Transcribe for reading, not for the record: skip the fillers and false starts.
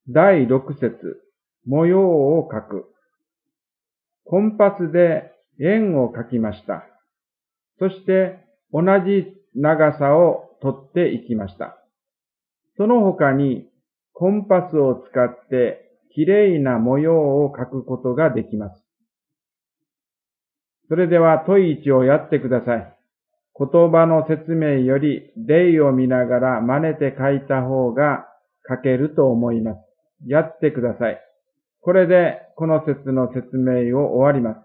第6節、模様を描く。コンパスで円を描きました。そして同じ長さを取っていきました。その他にコンパスを使ってきれいな模様を描くことができます。それでは問い1をやってください。言葉の説明より例を見ながら真似て書いた方が書けると思います。やってください。これでこの説の説明を終わります。